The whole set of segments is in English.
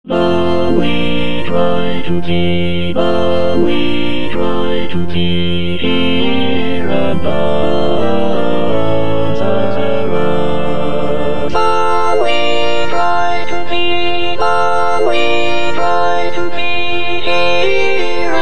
But we try to keep, but we try to keep here above the road. But we try to keep, but we try to keep here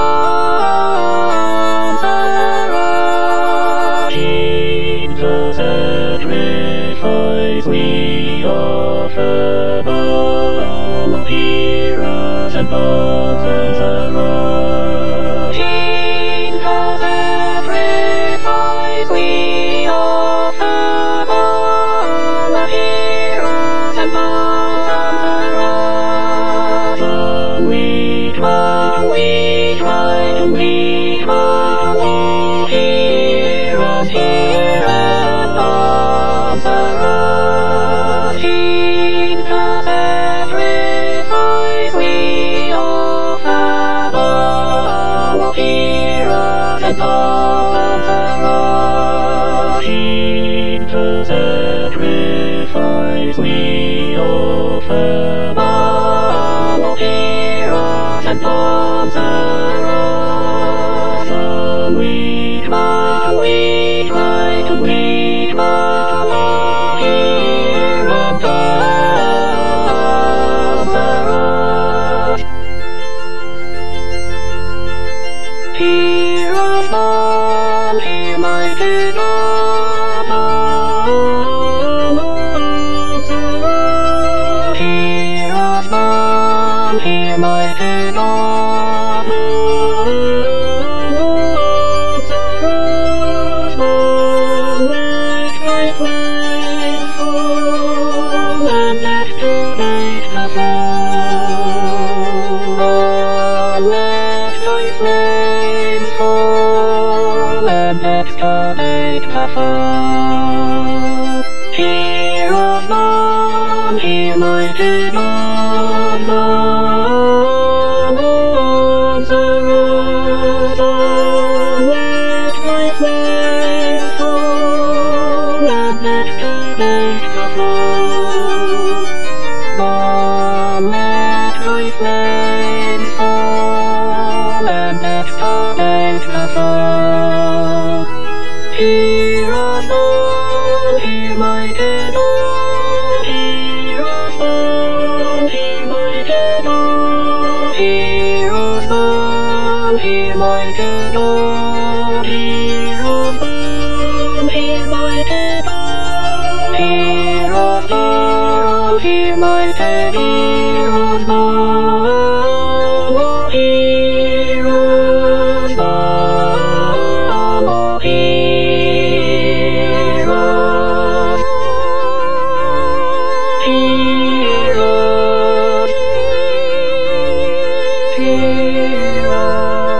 above the road. Keep the sacrifice we offer above here above the road. Keep the sacrifice we offer above here above the road. But we try to keep here above the road. Keep the sacrifice we offer above here above the road. Keep the sacrifice we offer above here above the road. But we try to keep here above the road. Here above, here mighty above the road. Here above, here mighty above the road. But let my flames fall, and let tonight the fall. Let my flames fall, and let tonight the fall. Here above, here mighty above the road. Let my flames fall, and let tonight the fall. Let my flames fall, and let tonight the fall. Here above, here mighty above, here above, here mighty above, here above, here mighty above, here above, here mighty above, here above, here mighty above, here above, here above.